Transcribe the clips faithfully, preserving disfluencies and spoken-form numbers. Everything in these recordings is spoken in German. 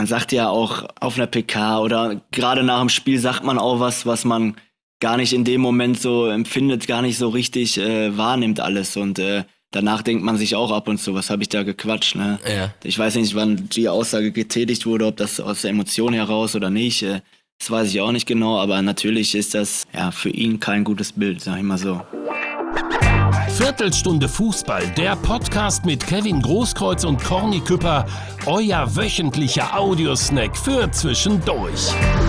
man sagt ja auch auf einer P K oder gerade nach dem Spiel sagt man auch was, was man gar nicht in dem Moment so empfindet, gar nicht so richtig äh, wahrnimmt alles und äh, danach denkt man sich auch ab und zu, was habe ich da gequatscht, ne? Ja. Ich weiß nicht, wann die Aussage getätigt wurde, ob das aus der Emotion heraus oder nicht, äh, das weiß ich auch nicht genau, aber natürlich ist das ja für ihn kein gutes Bild, sag ich mal so. Viertelstunde Fußball, der Podcast mit Kevin Großkreuz und Corny Küpper, euer wöchentlicher Audiosnack für zwischendurch.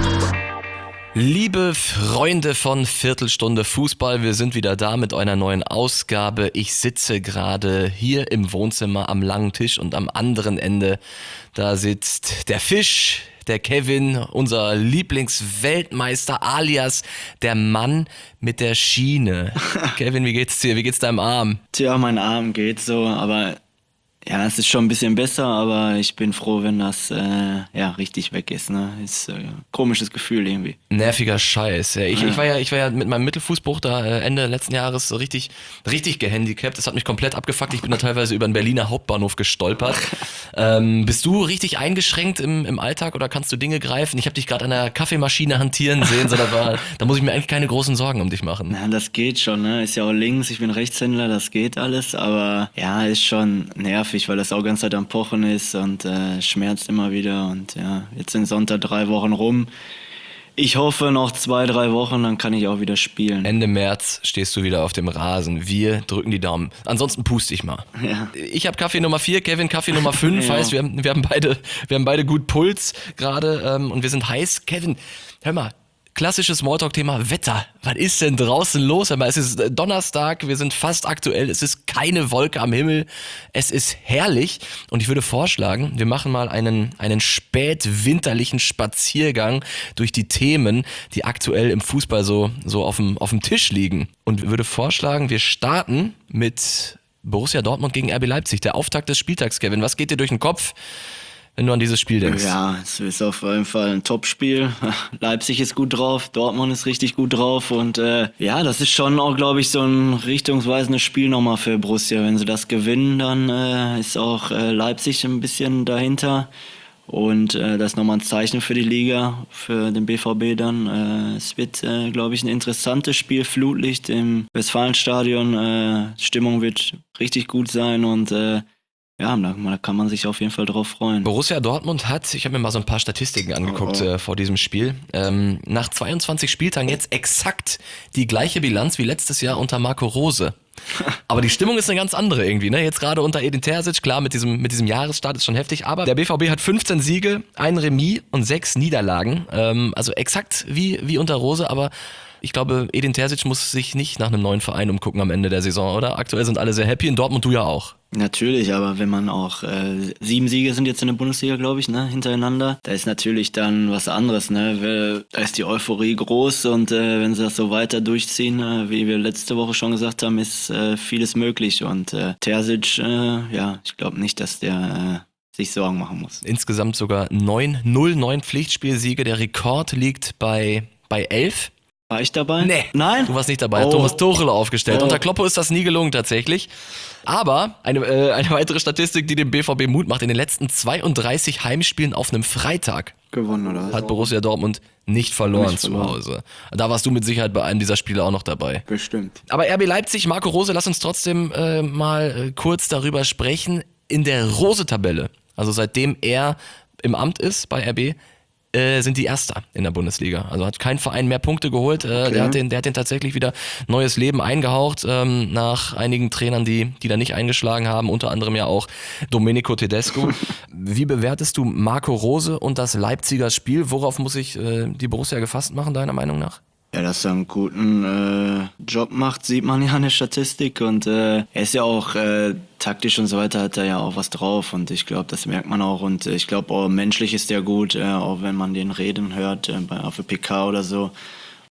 Liebe Freunde von Viertelstunde Fußball, wir sind wieder da mit einer neuen Ausgabe. Ich sitze gerade hier im Wohnzimmer am langen Tisch und am anderen Ende, da sitzt der Fisch, der Kevin, unser Lieblingsweltmeister alias der Mann mit der Schiene. Kevin, wie geht's dir? Wie geht's deinem Arm? Tja, mein Arm geht so, aber ja, es ist schon ein bisschen besser, aber ich bin froh, wenn das äh, ja richtig weg ist. Ne? Ist äh, ein komisches Gefühl irgendwie. Nerviger Scheiß. Ja, ich, ja. ich war ja, ich war ja mit meinem Mittelfußbruch da äh, Ende letzten Jahres so richtig, richtig gehandicapt. Das hat mich komplett abgefuckt. Ich bin da teilweise über den Berliner Hauptbahnhof gestolpert. ähm, bist du richtig eingeschränkt im, im Alltag oder kannst du Dinge greifen? Ich habe dich gerade an der Kaffeemaschine hantieren sehen, so, da, war, da muss ich mir eigentlich keine großen Sorgen um dich machen. Na, das geht schon. Ne? Ist ja auch links. Ich bin Rechtshändler, das geht alles. Aber ja, ist schon nervig, weil das auch ganz Zeit am Pochen ist und äh, schmerzt immer wieder und ja, jetzt sind Sonntag drei Wochen rum. Ich hoffe noch zwei, drei Wochen, dann kann ich auch wieder spielen. Ende März stehst du wieder auf dem Rasen. Wir drücken die Daumen. Ansonsten puste ich mal. Ja. Ich habe Kaffee Nummer vier, Kevin Kaffee Nummer fünf. Ja. Heißt, wir haben, wir haben beide, wir haben beide gut Puls gerade ähm, und wir sind heiß. Kevin, hör mal. Klassisches Smalltalk-Thema Wetter. Was ist denn draußen los? Es ist Donnerstag, wir sind fast aktuell, es ist keine Wolke am Himmel, es ist herrlich und ich würde vorschlagen, wir machen mal einen, einen spätwinterlichen Spaziergang durch die Themen, die aktuell im Fußball so, so auf dem, auf dem Tisch liegen und würde vorschlagen, wir starten mit Borussia Dortmund gegen R B Leipzig, der Auftakt des Spieltags. Kevin, was geht dir durch den Kopf, wenn du an dieses Spiel denkst? Ja, es ist auf jeden Fall ein Top-Spiel. Leipzig ist gut drauf, Dortmund ist richtig gut drauf und äh, ja, das ist schon auch, glaube ich, so ein richtungsweisendes Spiel nochmal für Borussia. Wenn sie das gewinnen, dann äh, ist auch äh, Leipzig ein bisschen dahinter und äh, das ist nochmal ein Zeichen für die Liga, für den B V B dann. Äh, es wird, äh, glaube ich, ein interessantes Spiel, Flutlicht im Westfalenstadion. Äh, Stimmung wird richtig gut sein und äh, ja, da kann man sich auf jeden Fall drauf freuen. Borussia Dortmund hat, ich habe mir mal so ein paar Statistiken angeguckt oh, oh. Äh, vor diesem Spiel, ähm, nach zweiundzwanzig Spieltagen jetzt exakt die gleiche Bilanz wie letztes Jahr unter Marco Rose. Aber die Stimmung ist eine ganz andere irgendwie, ne? Jetzt gerade unter Edin Terzic, klar, mit diesem, mit diesem Jahresstart ist schon heftig, aber der B V B hat fünfzehn Siege, ein Remis und sechs Niederlagen, ähm, also exakt wie, wie unter Rose, aber ich glaube, Edin Terzic muss sich nicht nach einem neuen Verein umgucken am Ende der Saison, oder? Aktuell sind alle sehr happy, in Dortmund du ja auch. Natürlich, aber wenn man auch äh, sieben Siege sind jetzt in der Bundesliga, glaube ich, ne, hintereinander, da ist natürlich dann was anderes, ne? Da ist die Euphorie groß und äh, wenn sie das so weiter durchziehen, äh, wie wir letzte Woche schon gesagt haben, ist äh, vieles möglich und äh, Terzic, äh, ja, ich glaube nicht, dass der äh, sich Sorgen machen muss. Insgesamt sogar neun, null, neun Pflichtspielsiege, der Rekord liegt bei, bei elf. War ich dabei? Nee. Nein? Du warst nicht dabei. Oh. Thomas Tuchel aufgestellt. Oh. Unter Kloppo ist das nie gelungen tatsächlich. Aber eine, äh, eine weitere Statistik, die dem B V B Mut macht, in den letzten zweiunddreißig Heimspielen auf einem Freitag gewonnen, oder was? Hat Borussia Dortmund nicht verloren, nicht verloren zu Hause. Da warst du mit Sicherheit bei einem dieser Spiele auch noch dabei. Bestimmt. Aber R B Leipzig, Marco Rose, lass uns trotzdem äh, mal äh, kurz darüber sprechen. In der Rose-Tabelle, also seitdem er im Amt ist bei R B, Äh, sind die Erster in der Bundesliga. Also hat kein Verein mehr Punkte geholt. Äh, okay. der, hat den, der hat den tatsächlich wieder neues Leben eingehaucht, ähm, nach einigen Trainern, die, die da nicht eingeschlagen haben, unter anderem ja auch Domenico Tedesco. Wie bewertest du Marco Rose und das Leipziger Spiel? Worauf muss sich äh, die Borussia gefasst machen, deiner Meinung nach? Ja, dass er einen guten äh, Job macht, sieht man ja in der Statistik und äh, er ist ja auch äh, taktisch und so weiter, hat er ja auch was drauf und ich glaube, das merkt man auch und äh, ich glaube auch menschlich ist der gut, äh, auch wenn man den reden hört, äh, bei, auf der P K oder so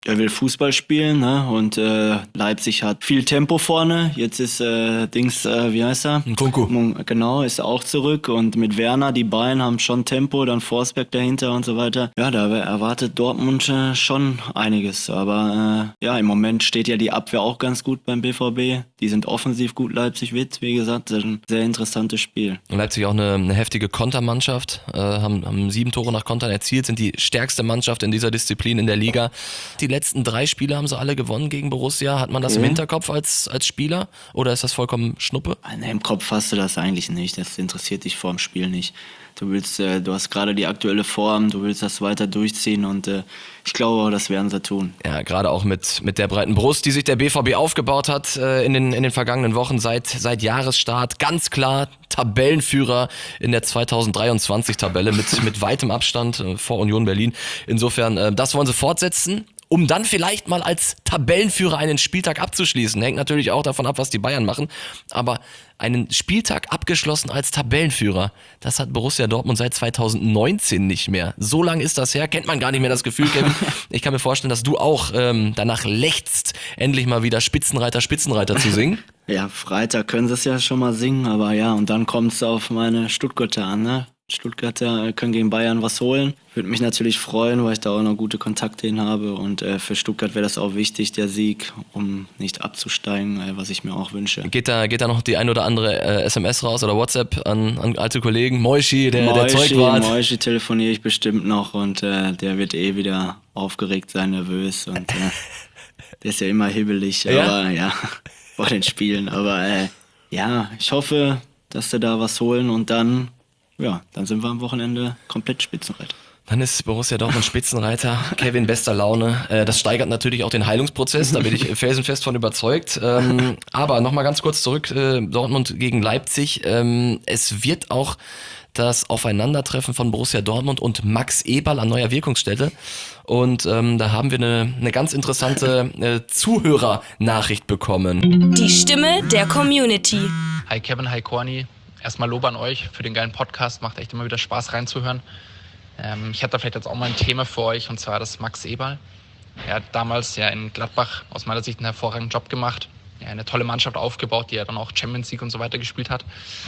er will Fußball spielen, ne? Und äh, Leipzig hat viel Tempo vorne. Jetzt ist äh, Dings, äh, wie heißt er? Nkunku. Genau, ist auch zurück. Und mit Werner, die beiden haben schon Tempo, dann Forsberg dahinter und so weiter. Ja, da erwartet Dortmund äh, schon einiges. Aber äh, ja, im Moment steht ja die Abwehr auch ganz gut beim B V B. Die sind offensiv gut, Leipzig wird, wie gesagt, ein sehr interessantes Spiel. Leipzig auch eine, eine heftige Kontermannschaft, äh, haben, haben sieben Tore nach Kontern erzielt, sind die stärkste Mannschaft in dieser Disziplin in der Liga. Die letzten drei Spiele haben sie alle gewonnen gegen Borussia. Hat man das Okay. im Hinterkopf als, als Spieler oder ist das vollkommen Schnuppe? Nee, im Kopf hast du das eigentlich nicht. Das interessiert dich vor dem Spiel nicht. Du willst, äh, du hast gerade die aktuelle Form, du willst das weiter durchziehen und äh, ich glaube, das werden sie tun. Ja, gerade auch mit, mit der breiten Brust, die sich der B V B aufgebaut hat äh, in, den, in den vergangenen Wochen seit, seit Jahresstart. Ganz klar Tabellenführer in der zweitausenddreiundzwanzig-Tabelle mit, mit weitem Abstand äh, vor Union Berlin. Insofern, äh, das wollen sie fortsetzen, um dann vielleicht mal als Tabellenführer einen Spieltag abzuschließen. Hängt natürlich auch davon ab, was die Bayern machen. Aber einen Spieltag abgeschlossen als Tabellenführer, das hat Borussia Dortmund seit zweitausendneunzehn nicht mehr. So lange ist das her, kennt man gar nicht mehr das Gefühl, Kevin. Ich kann mir vorstellen, dass du auch ähm, danach lechzt, endlich mal wieder Spitzenreiter, Spitzenreiter zu singen. Ja, Freitag können sie es ja schon mal singen, aber ja, und dann kommt es auf meine Stuttgarter an, ne? Stuttgarter können gegen Bayern was holen. Würde mich natürlich freuen, weil ich da auch noch gute Kontakte hin habe. Und äh, für Stuttgart wäre das auch wichtig, der Sieg, um nicht abzusteigen, äh, was ich mir auch wünsche. Geht da, geht da noch die ein oder andere äh, S M S raus oder WhatsApp an, an alte Kollegen? Moischi, der, der Moischi, Zeugwart. Moischi telefoniere ich bestimmt noch und äh, der wird eh wieder aufgeregt sein, nervös. Und äh, der ist ja immer hibbelig, Ja? aber ja, vor den Spielen. Aber äh, ja, ich hoffe, dass sie da was holen und dann... Ja, dann sind wir am Wochenende komplett Spitzenreiter. Dann ist Borussia Dortmund Spitzenreiter, Kevin bester Laune. Äh, das steigert natürlich auch den Heilungsprozess, da bin ich felsenfest von überzeugt. Ähm, aber nochmal ganz kurz zurück, äh, Dortmund gegen Leipzig. Ähm, es wird auch das Aufeinandertreffen von Borussia Dortmund und Max Eberl an neuer Wirkungsstätte. Und ähm, da haben wir eine, eine ganz interessante äh, Zuhörernachricht bekommen. Die Stimme der Community. Hi Kevin, hi Corny. Erstmal Lob an euch für den geilen Podcast. Macht echt immer wieder Spaß reinzuhören. Ähm, ich hätte da vielleicht jetzt auch mal ein Thema für euch, und zwar das Max Eberl. Er hat damals ja in Gladbach aus meiner Sicht einen hervorragenden Job gemacht. Ja, eine tolle Mannschaft aufgebaut, die ja dann auch Champions League und so weiter gespielt hat.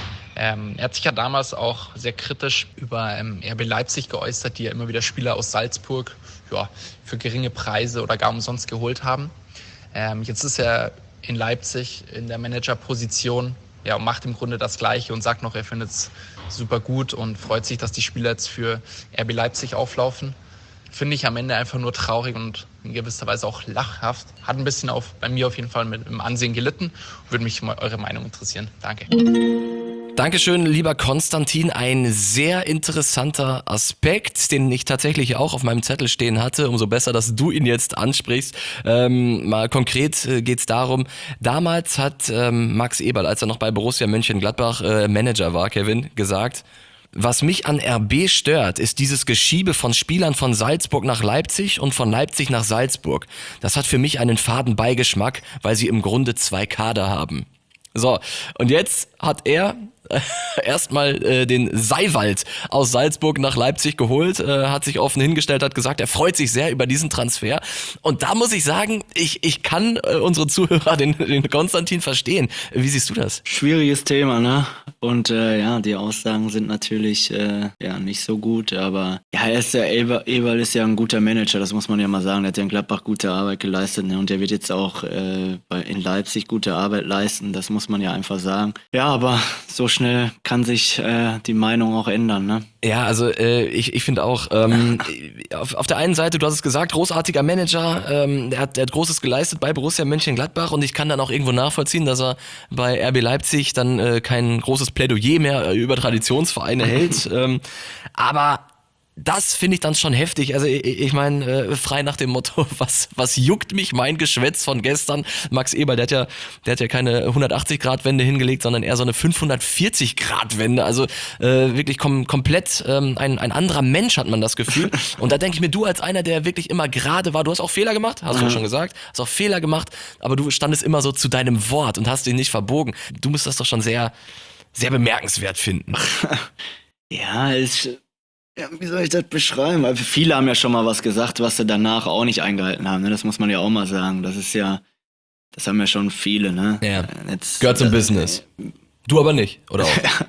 Ähm, er hat sich ja damals auch sehr kritisch über ähm, R B Leipzig geäußert, die ja immer wieder Spieler aus Salzburg ja, für geringe Preise oder gar umsonst geholt haben. Ähm, jetzt ist er in Leipzig in der Managerposition. Ja, und macht im Grunde das Gleiche und sagt noch, er findet es super gut und freut sich, dass die Spieler jetzt für R B Leipzig auflaufen. Finde ich am Ende einfach nur traurig und in gewisser Weise auch lachhaft. Hat ein bisschen auf, bei mir auf jeden Fall mit dem Ansehen gelitten. Würde mich mal eure Meinung interessieren. Danke. Dankeschön, lieber Konstantin. Ein sehr interessanter Aspekt, den ich tatsächlich auch auf meinem Zettel stehen hatte. Umso besser, dass du ihn jetzt ansprichst. Ähm, mal konkret äh, geht es darum, damals hat ähm, Max Eberl, als er noch bei Borussia Mönchengladbach äh, Manager war, Kevin, gesagt: Was mich an R B stört, ist dieses Geschiebe von Spielern von Salzburg nach Leipzig und von Leipzig nach Salzburg. Das hat für mich einen faden Beigeschmack, weil sie im Grunde zwei Kader haben. So, und jetzt hat er äh, erstmal äh, den Seiwald aus Salzburg nach Leipzig geholt, äh, hat sich offen hingestellt, hat gesagt, er freut sich sehr über diesen Transfer. Und da muss ich sagen, ich, ich kann äh, unsere Zuhörer, den, den Konstantin, verstehen. Wie siehst du das? Schwieriges Thema, ne? Und äh, ja, die Aussagen sind natürlich äh, ja nicht so gut, aber ja, er ist ja, Eber, Eberl ist ja ein guter Manager, das muss man ja mal sagen. Der hat ja in Gladbach gute Arbeit geleistet, ne? Und der wird jetzt auch äh, bei, in Leipzig gute Arbeit leisten, das muss man ja einfach sagen. Ja, aber so schnell kann sich äh, die Meinung auch ändern, ne? Ja, also äh, ich, ich finde auch, ähm, auf, auf der einen Seite, du hast es gesagt, großartiger Manager, ähm, der, hat, der hat Großes geleistet bei Borussia Mönchengladbach und ich kann dann auch irgendwo nachvollziehen, dass er bei R B Leipzig dann äh, kein großes Plädoyer mehr über Traditionsvereine hält. ähm, aber das finde ich dann schon heftig. Also ich, ich meine, äh, frei nach dem Motto, was was juckt mich mein Geschwätz von gestern? Max Eberl, der hat ja, der hat ja keine hundertachtzig Grad Wende hingelegt, sondern eher so eine fünfhundertvierzig Grad Wende. Also äh, wirklich kom- komplett ähm, ein ein anderer Mensch, hat man das Gefühl. Und da denke ich mir, du als einer, der wirklich immer gerade war, du hast auch Fehler gemacht, hast du ja schon gesagt, hast auch Fehler gemacht, aber du standest immer so zu deinem Wort und hast dich nicht verbogen. Du musst das doch schon sehr sehr bemerkenswert finden. Ja, ist Ja, wie soll ich das beschreiben? Also viele haben ja schon mal was gesagt, was sie danach auch nicht eingehalten haben. Ne? Das muss man ja auch mal sagen. Das ist ja, das haben ja schon viele. Ne? Ja. Jetzt, Gehört zum das, Business. Du aber nicht, oder auch?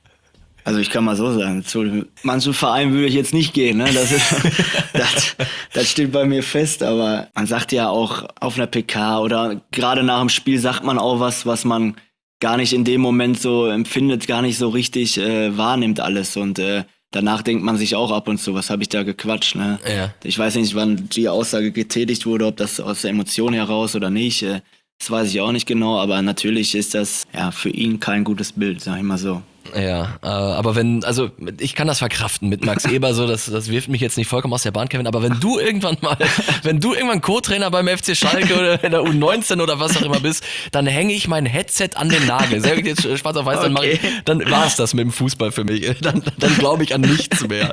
Also ich kann mal so sagen, zu manchen Vereinen würde ich jetzt nicht gehen. Ne? Das, ist, das, das steht bei mir fest. Aber man sagt ja auch auf einer P K oder gerade nach dem Spiel sagt man auch was, was man gar nicht in dem Moment so empfindet, gar nicht so richtig äh, wahrnimmt alles. Und äh, danach denkt man sich auch ab und zu, was habe ich da gequatscht, ne? Ja. Ich weiß nicht, wann die Aussage getätigt wurde, ob das aus der Emotion heraus oder nicht. Das weiß ich auch nicht genau, aber natürlich ist das ja für ihn kein gutes Bild, sag ich mal so. Ja, äh, aber wenn, also ich kann das verkraften mit Max Eber, so das, das wirft mich jetzt nicht vollkommen aus der Bahn, Kevin, aber wenn du irgendwann mal, wenn du irgendwann Co-Trainer beim F C Schalke oder in der U neunzehn oder was auch immer bist, dann hänge ich mein Headset an den Nagel. Sehr gut, jetzt schwarz auf weiß, dann, mach ich, dann war es das mit dem Fußball für mich. Dann, dann glaube ich an nichts mehr.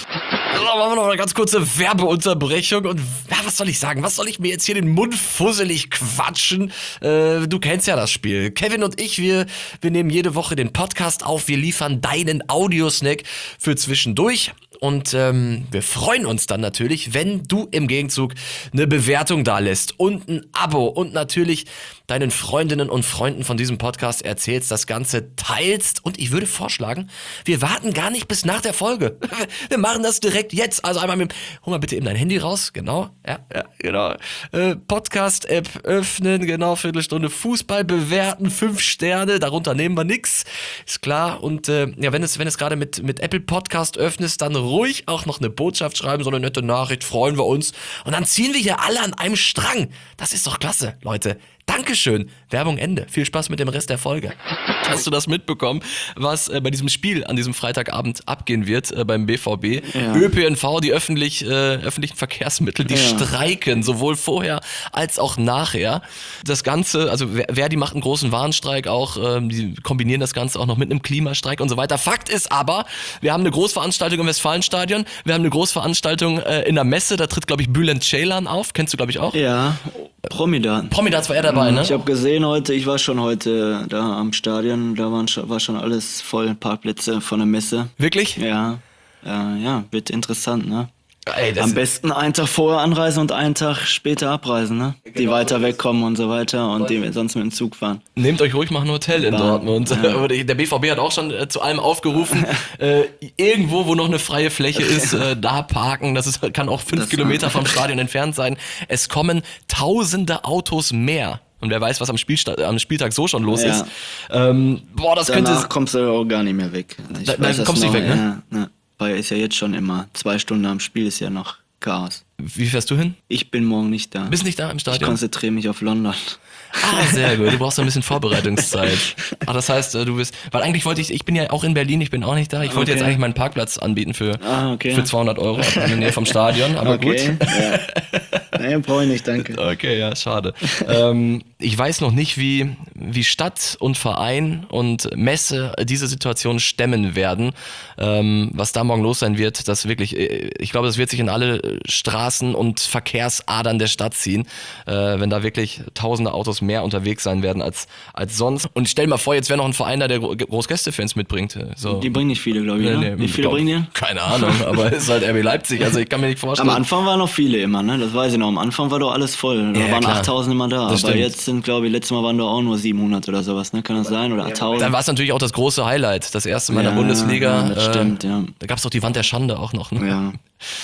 So, machen wir noch eine ganz kurze Werbeunterbrechung und ja, was soll ich sagen? Was soll ich mir jetzt hier den Mund fusselig quatschen? Äh, du kennst ja das Spiel. Kevin und ich, wir, wir nehmen jede Woche den Podcast auf. Wir liefern deinen Audiosnack für zwischendurch. Und ähm, wir freuen uns dann natürlich, wenn du im Gegenzug eine Bewertung da lässt und ein Abo und natürlich deinen Freundinnen und Freunden von diesem Podcast erzählst, das Ganze teilst. Und ich würde vorschlagen, wir warten gar nicht bis nach der Folge. Wir machen das direkt jetzt. Also einmal mit, hol mal bitte eben dein Handy raus. Genau, ja, ja, genau. Äh, Podcast-App öffnen, genau, Viertelstunde Fußball bewerten, fünf Sterne, darunter nehmen wir nix, ist klar. Und äh, ja, wenn es, wenn es gerade mit, mit Apple Podcast öffnest, dann ruhig auch noch eine Botschaft schreiben, so eine nette Nachricht, freuen wir uns. Und dann ziehen wir hier alle an einem Strang. Das ist doch klasse, Leute. Dankeschön. Werbung Ende. Viel Spaß mit dem Rest der Folge. Hast du das mitbekommen, was äh, bei diesem Spiel an diesem Freitagabend abgehen wird äh, beim B V B? Ja. Ö P N V, die öffentlich, äh, öffentlichen Verkehrsmittel, die Ja. streiken, sowohl vorher als auch nachher. Das Ganze, also Verdi macht einen großen Warnstreik auch, ähm, die kombinieren das Ganze auch noch mit einem Klimastreik und so weiter. Fakt ist aber, wir haben eine Großveranstaltung im Westfalenstadion, wir haben eine Großveranstaltung äh, in der Messe, da tritt, glaube ich, Bülent Ceylan auf, kennst du, glaube ich, auch? Ja, Promidat. Promidat war er dabei, ne? Ich habe gesehen heute, ich war schon heute da am Stadion, da waren schon, war schon alles voll, Parkplätze von der Messe. Wirklich? Ja, ja, ja, wird interessant, ne? Ey, das Am besten einen Tag vorher anreisen und einen Tag später abreisen, ne? Die weiter wegkommen und so weiter und die sonst mit dem Zug fahren. Nehmt euch ruhig mal ein Hotel in Bahn. Dortmund. Ja. Der B V B hat auch schon äh, zu allem aufgerufen, äh, irgendwo, wo noch eine freie Fläche ist, äh, da parken. Das ist, kann auch fünf Das- Kilometer vom Stadion entfernt sein. Es kommen tausende Autos mehr. Und wer weiß, was am, Spielsta- am Spieltag so schon los Ja. ist. Ähm, boah, das Danach könnte... kommst du auch gar nicht mehr weg. Ich Da- weiß dann das kommst du noch, nicht weg, ne? Ja, ja. Weil ist ja jetzt schon immer, zwei Stunden am Spiel ist ja noch Chaos. Wie fährst du hin? Ich bin morgen nicht da. Bist nicht da im Ich Stadion? konzentriere mich auf London. Ah, sehr gut. Du brauchst ein bisschen Vorbereitungszeit. Ah, das heißt, du bist, weil eigentlich wollte ich, ich bin ja auch in Berlin, ich bin auch nicht da. Ich wollte Okay. jetzt eigentlich meinen Parkplatz anbieten für, Ah, okay. für zweihundert Euro in der Nähe vom Stadion, aber Okay, gut. ja. Nee, brauche ich nicht, danke. Okay, ja, schade. ähm, ich weiß noch nicht, wie, wie Stadt und Verein und Messe diese Situation stemmen werden. Ähm, was da morgen los sein wird, das wirklich, äh, ich glaube, das wird sich in alle Straßen und Verkehrsadern der Stadt ziehen, äh, wenn da wirklich tausende Autos mehr unterwegs sein werden als, als sonst. Und stell mal vor, jetzt wäre noch ein Verein da, der Gro- Großgästefans mitbringt. So. Die bringen nicht viele, glaube ich. Ne? Wie viele glaub- bringen die? Keine Ahnung, aber es ist halt R B Leipzig, also ich kann mir nicht vorstellen. Am Anfang waren noch viele immer, ne? Das weiß ich noch. Am Anfang war doch alles voll. Da Ja, waren klar. achttausend immer da. Das aber stimmt. jetzt sind, glaube ich, letztes Mal waren doch auch nur siebenhundert oder sowas, ne? Kann das sein? Oder tausend? Dann war es natürlich auch das große Highlight, das erste Mal in der Ja, Bundesliga. ja, das stimmt, ja. Da gab es doch die Wand der Schande auch noch. Ne? Ja.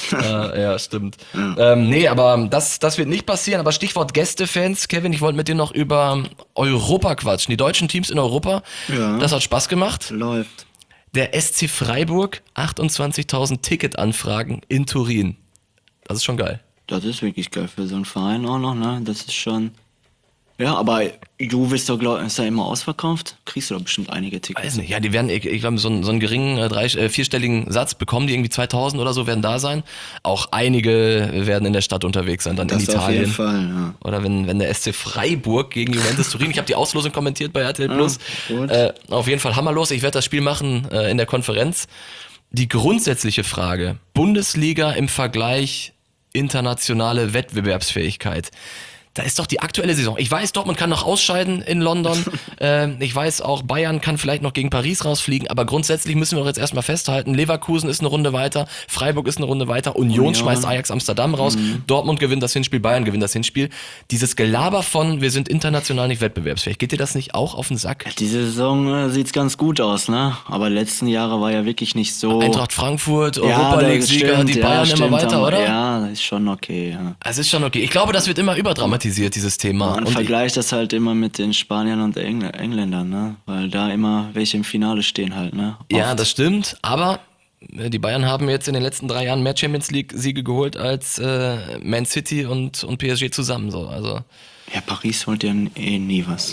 äh, ja, stimmt. Ähm, nee, aber das, das wird nicht passieren. Aber Stichwort Gästefans, Kevin, ich wollte mit dir noch über Europa quatschen. Die deutschen Teams in Europa, Ja. das hat Spaß gemacht. Läuft. Der S C Freiburg, achtundzwanzigtausend Ticketanfragen in Turin. Das ist schon geil. Das ist wirklich geil für so einen Verein auch noch, ne? Das ist schon. Ja, aber Juve ist doch, glaub, ist ja immer ausverkauft. Kriegst du doch bestimmt einige Tickets. Weiß nicht, ja, die werden, ich, ich glaube, so, einen- so einen geringen, äh, drei, äh, vierstelligen Satz bekommen, die irgendwie zweitausend oder so werden da sein. Auch einige werden in der Stadt unterwegs sein, dann Das in auf Italien. jeden Fall, ja. Oder wenn, wenn der S C Freiburg gegen Juventus Turin, ich habe die Auslosung kommentiert bei R T L Plus. gut. Äh, auf jeden Fall hammerlos, ich werde das Spiel machen äh, in der Konferenz. Die grundsätzliche Frage, Bundesliga im Vergleich internationale Wettbewerbsfähigkeit. da ist doch die aktuelle Saison. Ich weiß, Dortmund kann noch ausscheiden in London. ähm, ich weiß auch, Bayern kann vielleicht noch gegen Paris rausfliegen. Aber grundsätzlich müssen wir doch jetzt erstmal festhalten, Leverkusen ist eine Runde weiter, Freiburg ist eine Runde weiter, Union, Union. schmeißt Ajax Amsterdam raus, mhm. Dortmund gewinnt das Hinspiel, Bayern gewinnt das Hinspiel. Dieses Gelaber von, wir sind international nicht wettbewerbsfähig, geht dir das nicht auch auf den Sack? Ja, diese Saison äh, sieht's ganz gut aus, ne? Aber die letzten Jahre war ja wirklich nicht so... Eintracht Frankfurt, Europa League-Sieger, die Bayern ja, immer weiter, aber, oder? Ja, das ist schon okay. Ja. Es ist schon okay. Ich glaube, das wird immer überdramatisiert, dieses Thema. Man und vergleicht das halt immer mit den Spaniern und Engl- Engländern, ne? Weil da immer welche im Finale stehen halt, ne? Oft. Ja, das stimmt, aber die Bayern haben jetzt in den letzten drei Jahren mehr Champions League-Siege geholt als äh, Man City und, und P S G zusammen. So. Also ja, Paris holt ja eh nie was.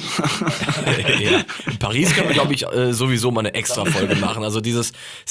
ja. In Paris können wir, glaube ich, äh, sowieso mal eine Extra-Folge machen. Also dieses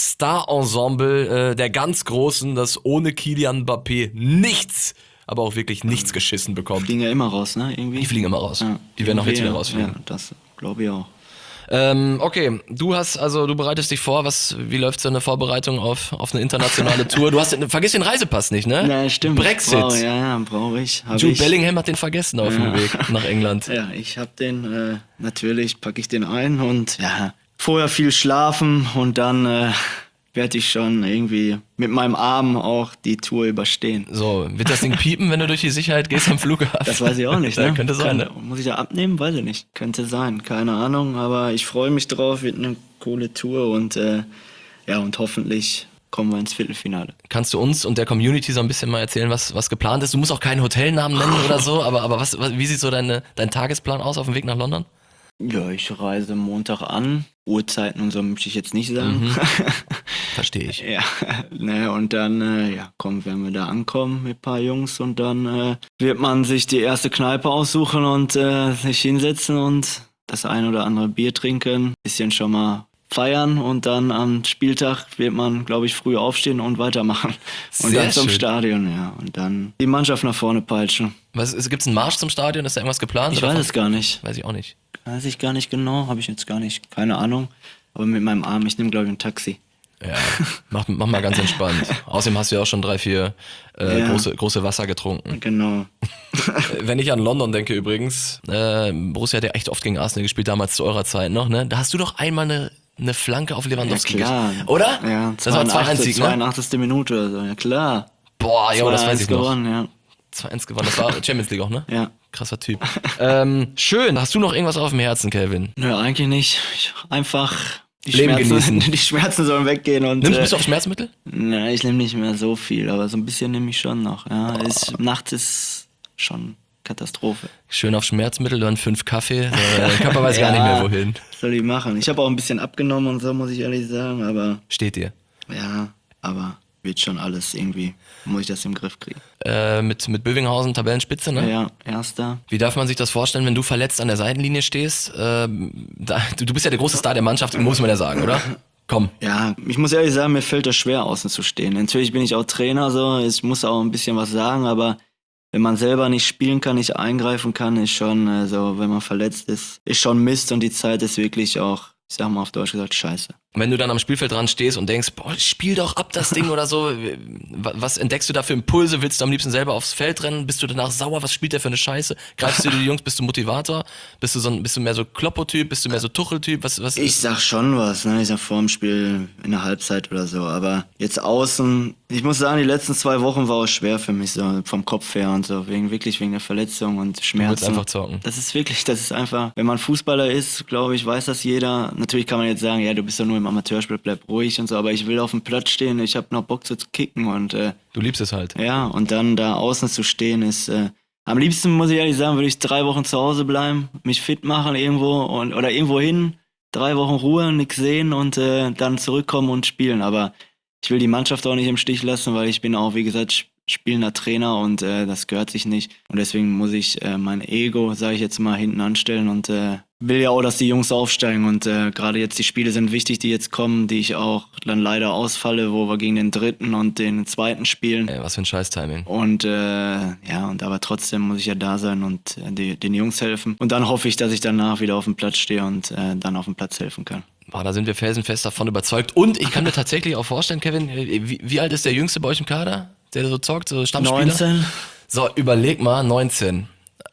Star-Ensemble äh, der ganz Großen, das ohne Kylian Mbappé nichts, aber auch wirklich nichts geschissen bekommt. Die fliegen ja immer raus, ne? Irgendwie. Die fliegen immer raus. Ja. Die werden auch jetzt ja, wieder rausfliegen. Ja, das glaube ich auch. Ähm, okay, du hast, also du bereitest dich vor, was, wie läuft so eine Vorbereitung auf, auf eine internationale Tour? Du hast, vergiss den Reisepass nicht, ne? Ja, stimmt. Brexit. Brauch, ja, ja, brauche ich. Jude ich. Bellingham hat den vergessen auf ja. dem Weg nach England. Ja, ich habe den, äh, natürlich packe ich den ein und ja, vorher viel schlafen und dann äh, werde ich schon irgendwie mit meinem Arm auch die Tour überstehen. So, wird das Ding piepen, wenn du durch die Sicherheit gehst am Flughafen? Das weiß ich auch nicht, ne? Ja, könnte sein, Kann, ne? Muss ich da abnehmen? Weiß ich nicht. Könnte sein, keine Ahnung, aber ich freue mich drauf, wird eine coole Tour und äh, ja, und hoffentlich kommen wir ins Viertelfinale. Kannst du uns und der Community so ein bisschen mal erzählen, was, was geplant ist? Du musst auch keinen Hotelnamen nennen oder so, aber, aber was, was, wie sieht so deine, dein Tagesplan aus auf dem Weg nach London? Ja, ich reise Montag an. Uhrzeiten und so möchte ich jetzt nicht sagen. Mhm. Verstehe ich. Ja, ne, und dann äh, ja, kommen, werden wir da ankommen mit ein paar Jungs und dann äh, wird man sich die erste Kneipe aussuchen und äh, sich hinsetzen und das ein oder andere Bier trinken, bisschen schon mal feiern und dann am Spieltag wird man, glaube ich, früh aufstehen und weitermachen. Und Sehr dann zum schön. Stadion, ja. Und dann die Mannschaft nach vorne peitschen. Was, gibt es einen Marsch zum Stadion? Ist da irgendwas geplant? Ich oder weiß von- es gar nicht. Weiß ich auch nicht. Weiß ich gar nicht genau, habe ich jetzt gar nicht, keine Ahnung. Aber mit meinem Arm, ich nehme, glaube ich, ein Taxi. Ja, mach, mach mal ganz entspannt. Außerdem hast du ja auch schon drei, vier äh, Ja. große, große Wasser getrunken. Genau. Wenn ich an London denke übrigens, äh, Borussia hat ja echt oft gegen Arsenal gespielt, damals zu eurer Zeit noch, ne? Da hast du doch einmal eine, eine Flanke auf Lewandowski. Ja, klar. geschossen. Oder? Ja, das war zwei eins Sieg, ne? zweiundachtzigste Minute oder so, ja klar. Boah, ja, das weiß ich noch. gewonnen, ja. zwei eins gewonnen, das war Champions League auch, ne? Ja. Krasser Typ. ähm, schön, hast du noch irgendwas auf dem Herzen, Kelvin? Nö, eigentlich nicht. Ich, einfach die Leben Schmerzen, genießen. die Schmerzen sollen weggehen und. Nimmst, äh, bist du auf Schmerzmittel? Na, ich nehme nicht mehr so viel, aber so ein bisschen nehme ich schon noch. Ja, ist, nachts ist schon Katastrophe. Schön auf Schmerzmittel, dann fünf Kaffee. Der Körper weiß gar Ja, nicht mehr wohin. Was soll ich machen? Ich habe auch ein bisschen abgenommen und so, muss ich ehrlich sagen, aber Steht dir. ja, aber wird schon alles irgendwie, muss ich das im Griff kriegen. Äh, mit, mit Bövinghausen Tabellenspitze, ne? Ja, erster. Wie darf man sich das vorstellen, wenn du verletzt an der Seitenlinie stehst? Ähm, da, du, du bist ja der große Star der Mannschaft, muss man ja sagen, oder? Komm. Ja, ich muss ehrlich sagen, mir fällt das schwer, außen zu stehen. Natürlich bin ich auch Trainer, so, ich muss auch ein bisschen was sagen, aber wenn man selber nicht spielen kann, nicht eingreifen kann, ist schon, also wenn man verletzt ist, ist schon Mist und die Zeit ist wirklich auch, ich sag mal auf Deutsch gesagt, scheiße. Wenn du dann am Spielfeld dran stehst und denkst, boah, spiel doch ab das Ding oder so, was entdeckst du da für Impulse? Willst du am liebsten selber aufs Feld rennen? Bist du danach sauer? Was spielt der für eine Scheiße? Greifst du die Jungs? Bist du Motivator? Bist du so ein, bist du mehr so Kloppo-Typ? Bist du mehr so Tuchel-Typ? Was, was Ich sag schon was, ne? Ich sag vor dem Spiel in der Halbzeit oder so, aber jetzt außen, ich muss sagen, die letzten zwei Wochen war auch schwer für mich, so vom Kopf her und so, wegen, wirklich wegen der Verletzung und Schmerzen. willst einfach zocken. Das ist wirklich, das ist einfach, wenn man Fußballer ist, glaube ich, weiß das jeder. Natürlich kann man jetzt sagen, ja, du bist doch nur im Amateurspiel, bleib ruhig und so, aber ich will auf dem Platz stehen, ich habe noch Bock zu kicken und äh, Du liebst es halt. ja, und dann da außen zu stehen ist, äh, am liebsten, muss ich ehrlich sagen, würde ich drei Wochen zu Hause bleiben, mich fit machen irgendwo und oder irgendwo hin, drei Wochen Ruhe, nix sehen und äh, dann zurückkommen und spielen. Aber ich will die Mannschaft auch nicht im Stich lassen, weil ich bin auch, wie gesagt, spielender Trainer und äh, das gehört sich nicht. Und deswegen muss ich äh, mein Ego, sage ich jetzt mal, hinten anstellen und äh, will ja auch, dass die Jungs aufsteigen. Und äh, gerade jetzt die Spiele sind wichtig, die jetzt kommen, die ich auch dann leider ausfalle, wo wir gegen den dritten und den zweiten spielen. Ey, was für ein Scheiß-Timing. Und äh, ja, und aber trotzdem muss ich ja da sein und äh, die, den Jungs helfen. Und dann hoffe ich, dass ich danach wieder auf dem Platz stehe und äh, dann auf dem Platz helfen kann. Boah, da sind wir felsenfest davon überzeugt. Und ich kann mir tatsächlich auch vorstellen, Kevin, wie, wie alt ist der Jüngste bei euch im Kader, der so zockt, so Stammspieler? neunzehn. So, überleg mal, neunzehn.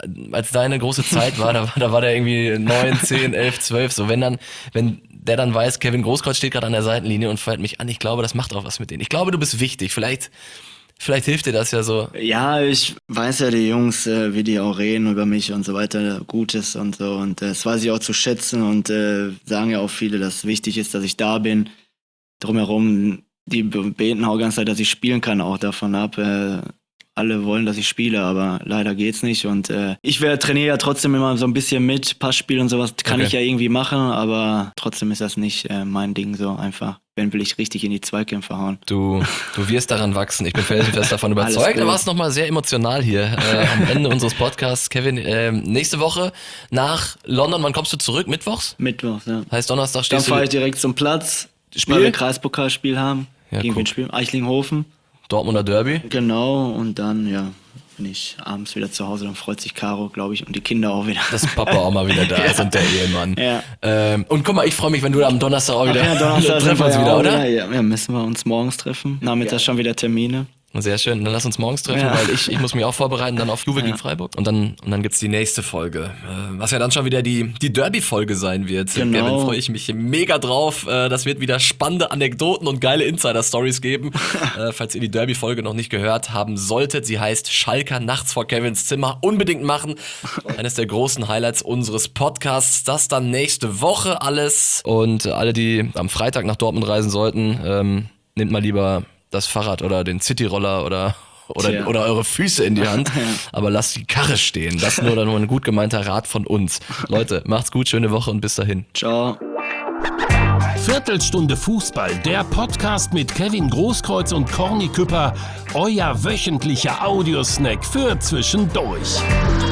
als deine große Zeit war, da, da war der irgendwie neun, zehn, elf, zwölf, so wenn dann, wenn der dann weiß, Kevin Großkreuz steht gerade an der Seitenlinie und feuert mich an, ich glaube, das macht auch was mit denen. Ich glaube, du bist wichtig, vielleicht, vielleicht hilft dir das ja so. Ja, ich weiß ja, die Jungs, äh, wie die auch reden über mich und so weiter, Gutes und so, und äh, das weiß ich auch zu schätzen und äh, sagen ja auch viele, dass es wichtig ist, dass ich da bin. Drumherum, die beten auch die ganze Zeit, dass ich spielen kann, auch davon ab. Äh, alle wollen, dass ich spiele, aber leider geht's nicht. Und äh, ich wär, trainiere ja trotzdem immer so ein bisschen mit, Passspiel und sowas kann Okay. ich ja irgendwie machen, aber trotzdem ist das nicht äh, mein Ding so einfach. Wenn will ich richtig in die Zweikämpfe hauen. Du, du wirst daran wachsen. Ich bin felsenfest davon überzeugt. Da gut. war es nochmal sehr emotional hier äh, am Ende unseres Podcasts. Kevin, äh, nächste Woche nach London, wann kommst du zurück? Mittwochs? Mittwoch, ja. Heißt Donnerstag Dann stehst fahre du ich direkt zum Platz, Spiel? weil wir Kreispokalspiel haben. Ja, gegen guck. wen spielen? Eichlinghofen. Dortmunder Derby. Genau, und dann, ja, bin ich abends wieder zu Hause. Dann freut sich Caro, glaube ich, und die Kinder auch wieder. Dass Papa auch mal wieder da ist und der Ehemann. Ja. Ähm, und guck mal, ich freue mich, wenn du am Donnerstag auch Ach wieder ja, Donnerstag treffen sind wir uns ja wieder, auch oder? Ja, ja, müssen wir uns morgens treffen. Nachmittags schon wieder Termine. Sehr schön, dann lass uns morgens treffen, Ja. weil ich, ich muss mich auch vorbereiten, dann auf Juve gegen Freiburg. Und dann, und dann gibt's die nächste Folge, äh, was ja dann schon wieder die, die Derby-Folge sein wird. Genau. Kevin, freue ich mich mega drauf. Äh, das wird wieder spannende Anekdoten und geile Insider-Stories geben. äh, falls ihr die Derby-Folge noch nicht gehört haben solltet, sie heißt Schalker nachts vor Kevins Zimmer. Unbedingt machen. Eines der großen Highlights unseres Podcasts. Das dann nächste Woche alles. Und äh, alle, die am Freitag nach Dortmund reisen sollten, ähm, nehmt mal lieber das Fahrrad oder den Cityroller oder oder, Tja. oder eure Füße in die Hand, aber lasst die Karre stehen. Das ist nur dann nur ein gut gemeinter Rat von uns. Leute, macht's gut, schöne Woche und bis dahin. Ciao. Viertelstunde Fußball, der Podcast mit Kevin Großkreuz und Corny Küpper, euer wöchentlicher Audiosnack für zwischendurch.